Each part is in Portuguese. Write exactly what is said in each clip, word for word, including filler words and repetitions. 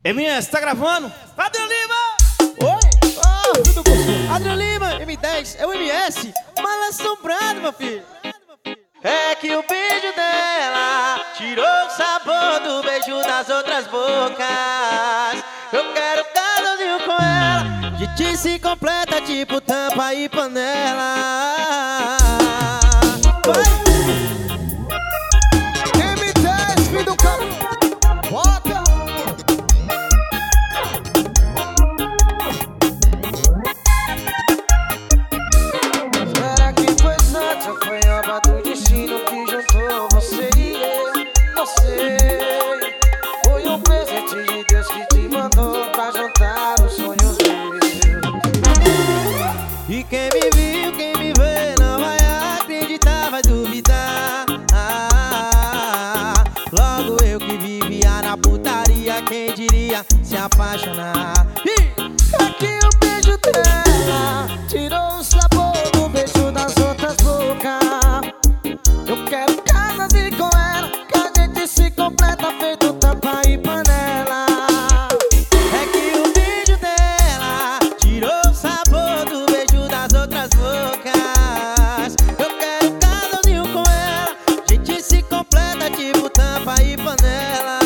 M S, tá gravando? Adriano Lima! Oi! Ah, tudo bom? Adriano Lima, M dez, é o M S, mal assombrado, meu filho. É que o beijo dela tirou o sabor do beijo das outras bocas. Eu quero casalzinho com ela, De ti se completa tipo tampa e panela. Vai! M dez, filho do cabo, bota! Será que foi sorte ou foi obra do destino que juntou você e eu? Não sei. Foi um presente de Deus que te mandou pra juntar os sonhos meus. E quem me viu, quem me vê, não vai acreditar, vai duvidar. Ah, logo eu que vivia na putaria, quem diria se apaixonar? É que o beijo dela tirou o sabor do beijo das outras bocas. Eu quero casalzinho com ela, que a gente se completa feito tampa e panela. É que o beijo dela tirou o sabor do beijo das outras bocas. Eu quero casalzinho com ela, a gente se completa tipo tampa e panela.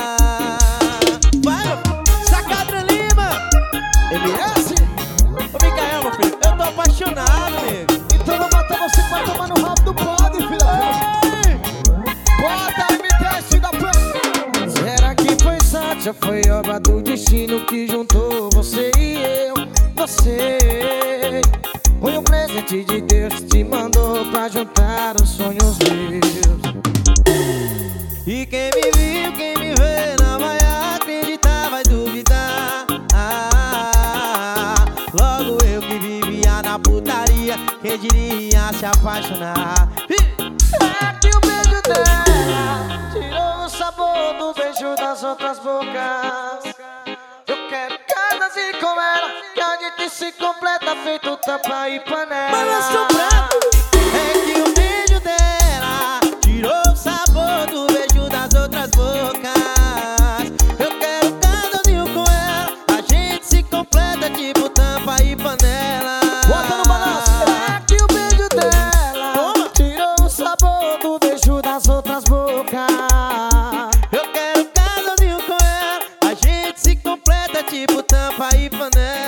Vai, saca Adriano Lima, M S. Ô Micael, meu filho, eu tô apaixonado, amigo. Então vou matar você pra tomar no rabo do pode, filho da puta. Bota M dez da puta. Será que foi sorte ou foi obra do destino que juntou você e eu? Não sei. Foi um presente de Deus que te mandou pra juntar os sonhos meus. E quem me viu, quem me vê, não vai acreditar, vai duvidar. Ah, logo eu que vivia na putaria, quem diria se apaixonar? É que o beijo dela tirou o sabor do beijo das outras bocas. Eu quero casalzinho com ela, que a gente se completa feito tampa e panela. Mal assombrado. É que o beijo dela tirou o sabor do beijo das outras bocas. Eu quero casalzinho com ela, a gente se completa tipo tampa e panela. Bota no balanço. É que o beijo dela Toma. tirou o sabor do beijo das outras bocas. Eu quero casalzinho com ela, a gente se completa tipo tampa e panela.